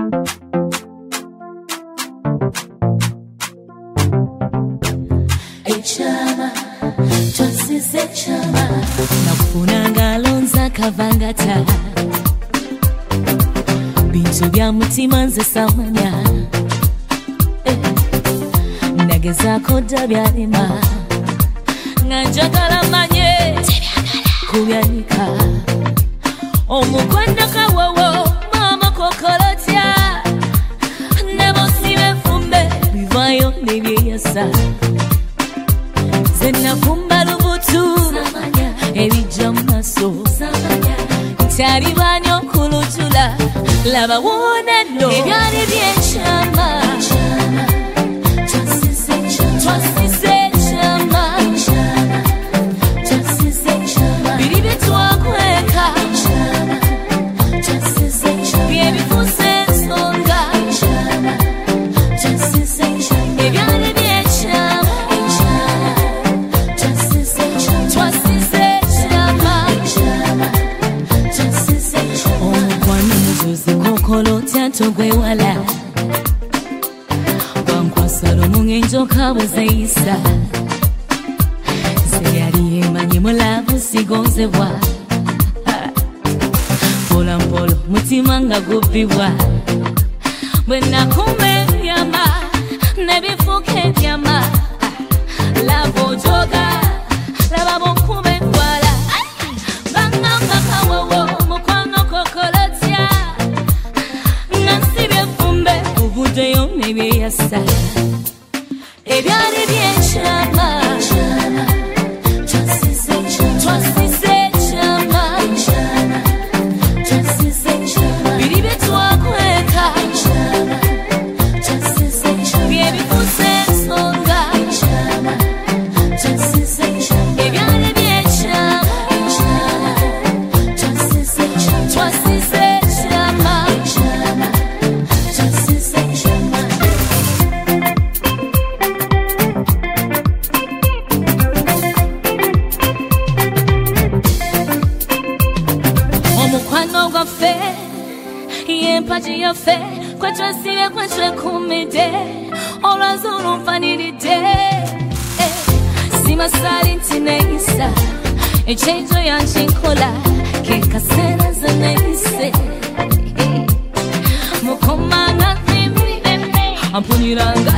Echama, twasize echama. Nakufuna ngalonza kavangata. Bintu bya mutima nze samanya. Nagezako dabyalima. Nganjagala manye kubyanika. Omukwano kawowo mama kokolotya. Nebo sibe fumbe bivayo nebyeyasa. Zena fumba lubutu ebijja mumaso nkyali banyo kulutula laba wona nno ebyali byekyama twasize ekyama biri byetwakweka byebifuuse ensonga ebyali byekyama Kolotya togwewala Wankwasalo mungenjoka bwezeyisa Seyali emanyi mulabu sigonzebwa Mpola mpolo mutima nga gubbibwa Bwe nakumba ebyama nebifuuka ebyama Laba ojoga laba bw'okuba endwala Bangamba kawowo mukwano kokolotya Ubudeyo nebyeyasa ebyali byekyama twasize ekyama biri byetwakweka byebifuuse ensonga ebyali byekyama twasize ekyama Omukwano gwaffe y'empagi yaffe kwe twesibe kwe twekumidde olwazuulu nfaniridde simasaali nti neeyisa ekyenjo yankinkola ke kaseera ze neeyise mukomanga ampuniranga